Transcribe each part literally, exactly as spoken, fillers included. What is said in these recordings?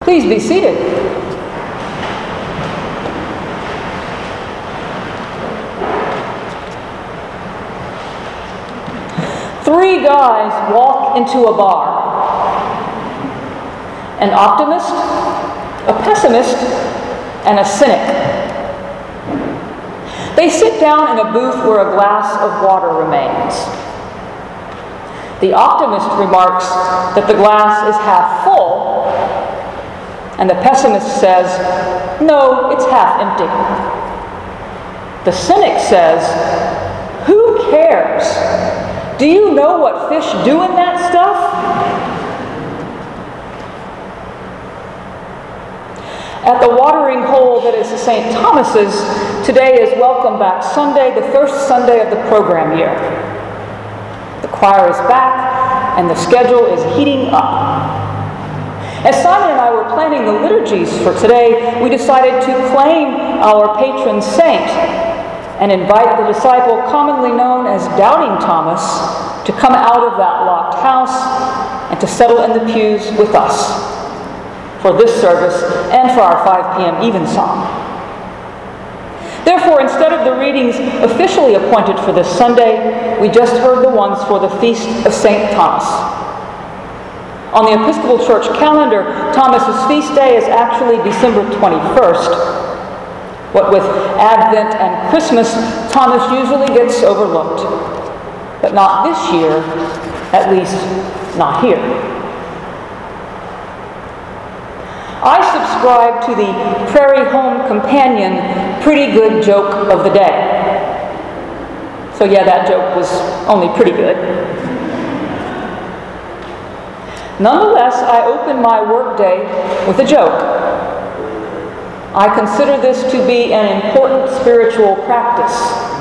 Please be seated. Three guys walk into a bar. An optimist, a pessimist, and a cynic. They sit down in a booth where a glass of water remains. The optimist remarks that the glass is half full, and the pessimist says, no, it's half empty. The cynic says, who cares? Do you know what fish do in that stuff? At the watering hole that is Saint Thomas's, today is Welcome Back Sunday, the first Sunday of the program year. The choir is back, and the schedule is heating up. As Simon and I were planning the liturgies for today, we decided to claim our patron saint and invite the disciple commonly known as Doubting Thomas to come out of that locked house and to settle in the pews with us for this service and for our five p.m. evensong. Therefore, instead of the readings officially appointed for this Sunday, we just heard the ones for the Feast of Saint Thomas. On the Episcopal Church calendar, Thomas's feast day is actually December twenty-first. What with Advent and Christmas, Thomas usually gets overlooked. But not this year, at least not here. I subscribe to the Prairie Home Companion pretty good joke of the day. So yeah, that joke was only pretty good. Nonetheless, I open my workday with a joke. I consider this to be an important spiritual practice.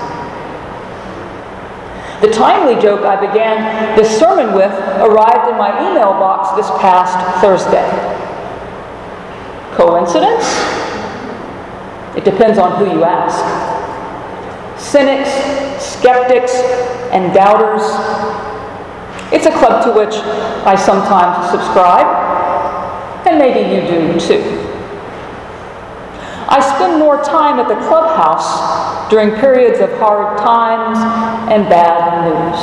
The timely joke I began this sermon with arrived in my email box this past Thursday. Coincidence? It depends on who you ask. Cynics, skeptics, and doubters. It's a club to which I sometimes subscribe, and maybe you do too. I spend more time at the clubhouse during periods of hard times and bad news.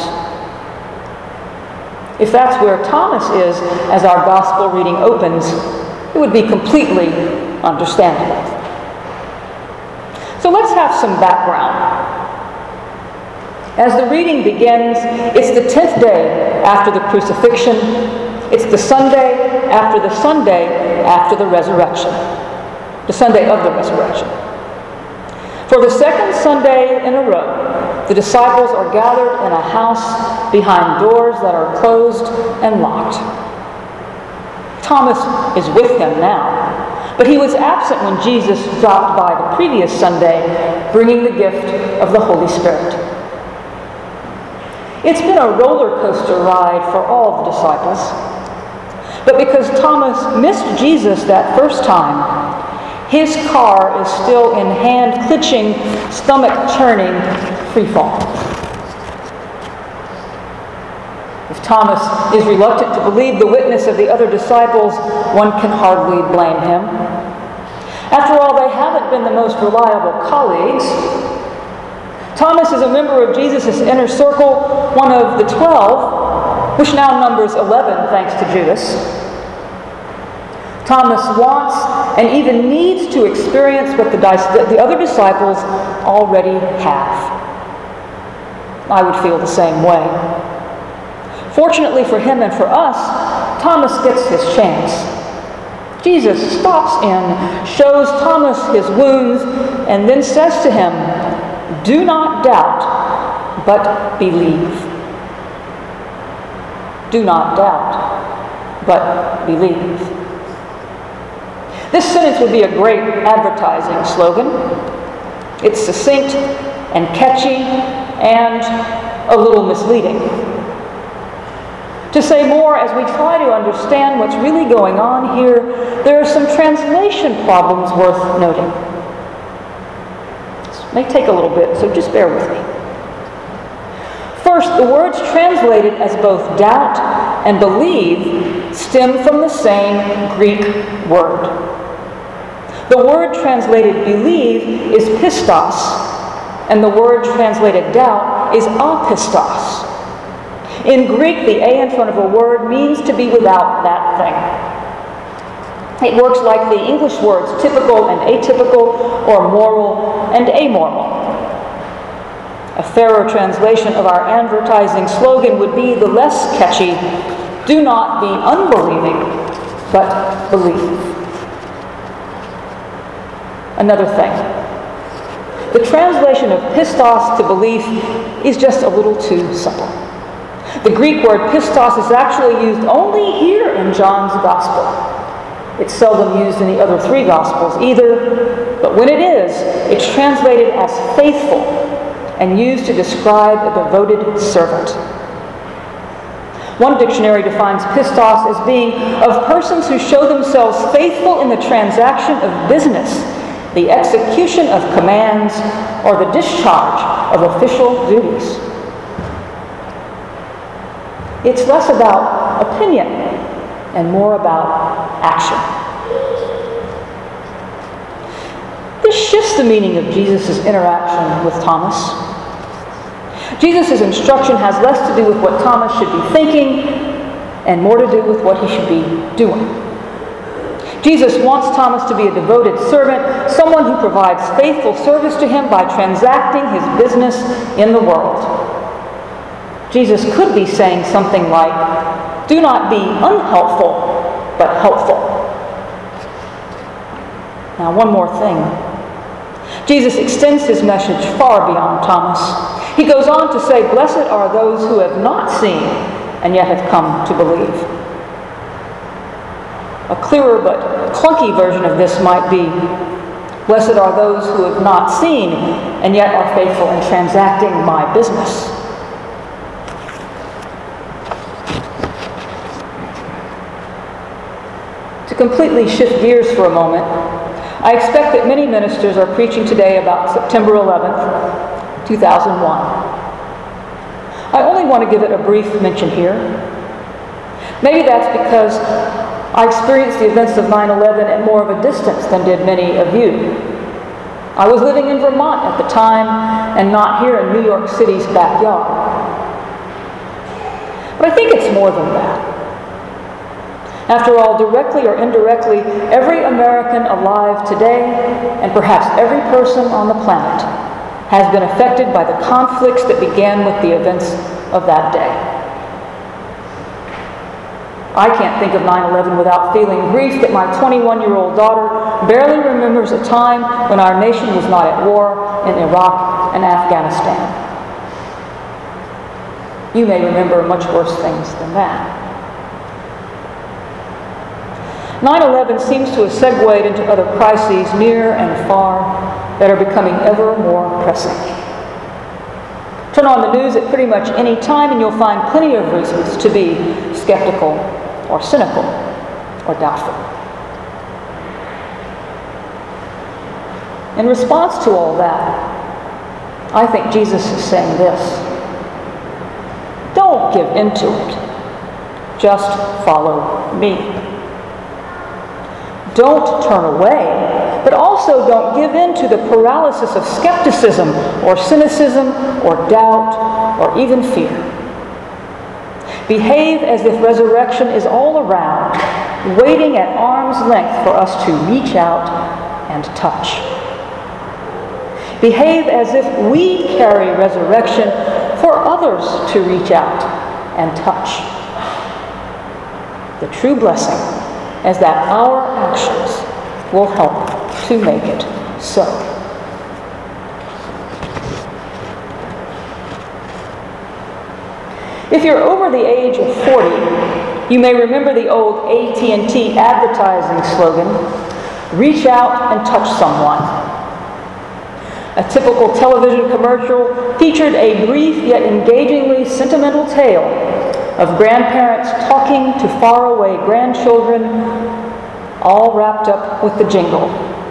If that's where Thomas is as our gospel reading opens, it would be completely understandable. So let's have some background. As the reading begins, it's the tenth day after the crucifixion. It's the Sunday after the Sunday after the resurrection. The Sunday of the resurrection. For the second Sunday in a row, the disciples are gathered in a house behind doors that are closed and locked. Thomas is with them now, but he was absent when Jesus dropped by the previous Sunday, bringing the gift of the Holy Spirit. It's been a roller coaster ride for all the disciples, but because Thomas missed Jesus that first time, his car is still in hand-clenching, stomach-churning freefall. If Thomas is reluctant to believe the witness of the other disciples, one can hardly blame him. After all, they haven't been the most reliable colleagues. Thomas is a member of Jesus' inner circle, one of the twelve, which now numbers eleven thanks to Judas. Thomas wants and even needs to experience what the, the other disciples already have. I would feel the same way. Fortunately for him and for us, Thomas gets his chance. Jesus stops in, shows Thomas his wounds, and then says to him, "Do not doubt, but believe." Do not doubt, but believe. This sentence would be a great advertising slogan. It's succinct and catchy and a little misleading. To say more, as we try to understand what's really going on here, there are some translation problems worth noting. This may take a little bit, so just bear with me. First, the words translated as both doubt and believe stem from the same Greek word. The word translated believe is pistos, and the word translated doubt is apistos. In Greek, the A in front of a word means to be without that thing. It works like the English words typical and atypical, or moral and amoral. A fairer translation of our advertising slogan would be the less catchy, do not be unbelieving, but believe. Another thing. The translation of pistos to belief is just a little too simple. The Greek word pistos is actually used only here in John's Gospel. It's seldom used in the other three Gospels either, but when it is, it's translated as faithful and used to describe a devoted servant. One dictionary defines pistos as being of persons who show themselves faithful in the transaction of business, the execution of commands, or the discharge of official duties. It's less about opinion and more about action. This shifts the meaning of Jesus' interaction with Thomas. Jesus' instruction has less to do with what Thomas should be thinking and more to do with what he should be doing. Jesus wants Thomas to be a devoted servant, someone who provides faithful service to him by transacting his business in the world. Jesus could be saying something like, do not be unhelpful, but helpful. Now, one more thing. Jesus extends his message far beyond Thomas. He goes on to say, blessed are those who have not seen and yet have come to believe. A clearer but clunky version of this might be, blessed are those who have not seen and yet are faithful in transacting my business. To completely shift gears for a moment, I expect that many ministers are preaching today about September eleventh, two thousand one. I only want to give it a brief mention here. Maybe that's because I experienced the events of nine eleven at more of a distance than did many of you. I was living in Vermont at the time and not here in New York City's backyard. But I think it's more than that. After all, directly or indirectly, every American alive today, and perhaps every person on the planet, has been affected by the conflicts that began with the events of that day. I can't think of nine eleven without feeling grief that my twenty-one-year-old daughter barely remembers a time when our nation was not at war in Iraq and Afghanistan. You may remember much worse things than that. nine eleven seems to have segued into other crises near and far that are becoming ever more pressing. Turn on the news at pretty much any time and you'll find plenty of reasons to be skeptical or cynical or doubtful. In response to all that, I think Jesus is saying this: don't give in to it. Just follow me. Don't turn away, but also don't give in to the paralysis of skepticism or cynicism or doubt or even fear. Behave as if resurrection is all around, waiting at arm's length for us to reach out and touch. Behave as if we carry resurrection for others to reach out and touch. The true blessing is that our actions will help to make it so. If you're over the age of forty, you may remember the old A T and T advertising slogan, reach out and touch someone. A typical television commercial featured a brief yet engagingly sentimental tale of grandparents talking to faraway grandchildren, all wrapped up with the jingle.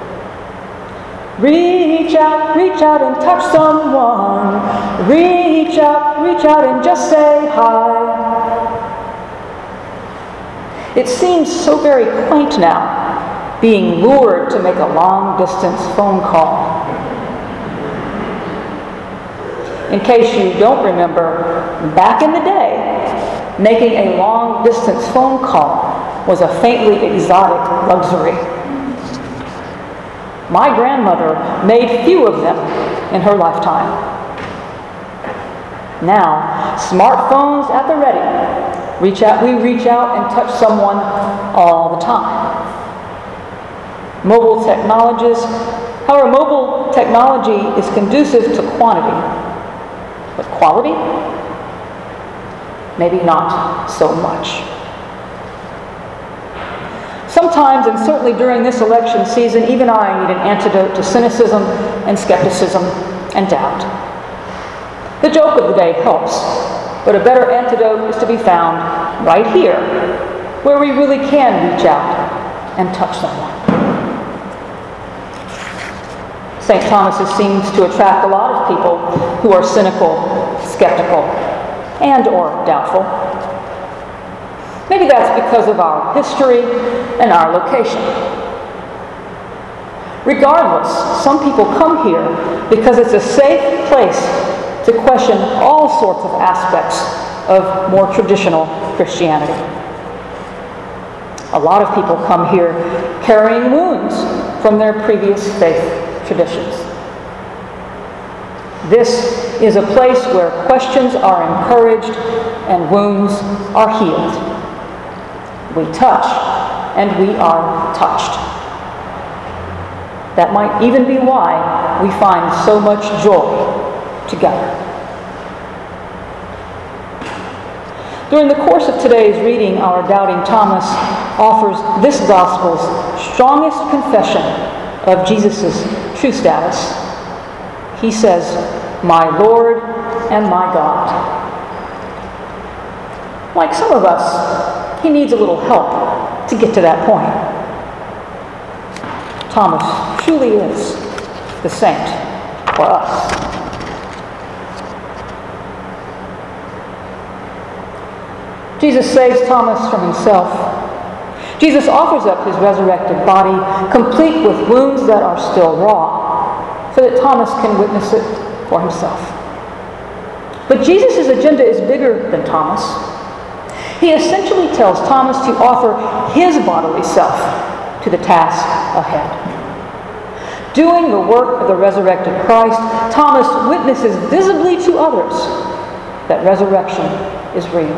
Reach out, reach out and touch someone. Reach out, reach out and just say hi. It seems so very quaint now, being lured to make a long-distance phone call. In case you don't remember, back in the day, making a long-distance phone call was a faintly exotic luxury. My grandmother made few of them in her lifetime. Now, smartphones at the ready. Reach out, we reach out and touch someone all the time. Mobile technologies, however, mobile technology is conducive to quantity, but quality? Maybe not so much. Sometimes, and certainly during this election season, even I need an antidote to cynicism and skepticism and doubt. The joke of the day helps, but a better antidote is to be found right here, where we really can reach out and touch someone. Saint Thomas seems to attract a lot of people who are cynical, skeptical, and or doubtful. Maybe that's because of our history and our location. Regardless, some people come here because it's a safe place to question all sorts of aspects of more traditional Christianity. A lot of people come here carrying wounds from their previous faith traditions. This is a place where questions are encouraged and wounds are healed. We touch and we are touched. That might even be why we find so much joy together. During the course of today's reading, our doubting Thomas offers this gospel's strongest confession of Jesus' true status. He says, "My Lord and my God." Like some of us, he needs a little help to get to that point. Thomas truly is the saint for us. Jesus saves Thomas from himself. Jesus offers up his resurrected body, complete with wounds that are still raw, so that Thomas can witness it for himself. But Jesus' agenda is bigger than Thomas. He essentially tells Thomas to offer his bodily self to the task ahead. Doing the work of the resurrected Christ, Thomas witnesses visibly to others that resurrection is real.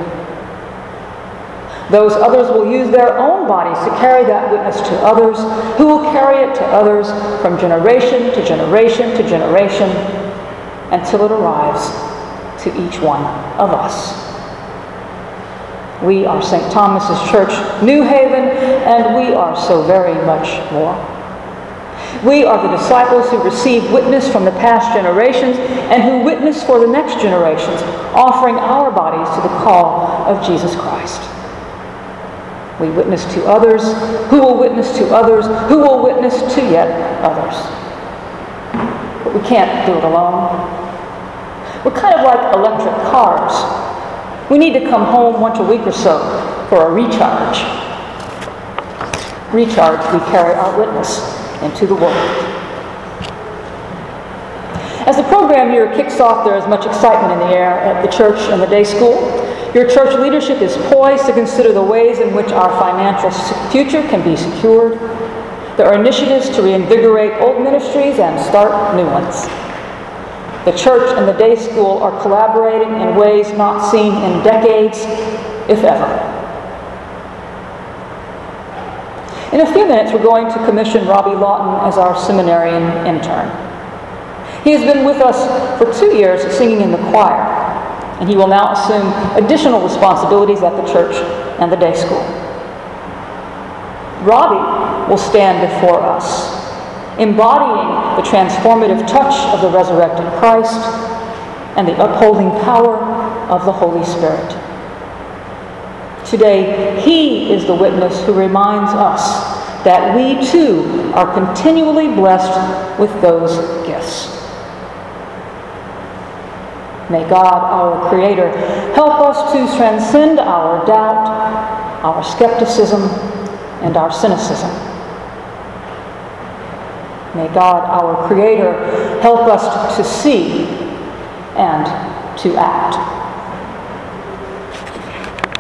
Those others will use their own bodies to carry that witness to others, who will carry it to others from generation to generation to generation until it arrives to each one of us. We are Saint Thomas's Church, New Haven, and we are so very much more. We are the disciples who receive witness from the past generations and who witness for the next generations, offering our bodies to the call of Jesus Christ. We witness to others, who will witness to others, who will witness to yet others. But we can't do it alone. We're kind of like electric cars. We need to come home once a week or so for a recharge. Recharge, we carry our witness into the world. As the program year kicks off, there is much excitement in the air at the church and the day school. Your church leadership is poised to consider the ways in which our financial future can be secured. There are initiatives to reinvigorate old ministries and start new ones. The church and the day school are collaborating in ways not seen in decades, if ever. In a few minutes, we're going to commission Robbie Lawton as our seminarian intern. He has been with us for two years singing in the choir, and he will now assume additional responsibilities at the church and the day school. Robbie will stand before us, embodying the transformative touch of the resurrected Christ and the upholding power of the Holy Spirit. Today, he is the witness who reminds us that we too are continually blessed with those gifts. May God, our Creator, help us to transcend our doubt, our skepticism, and our cynicism. May God, our Creator, help us to see and to act.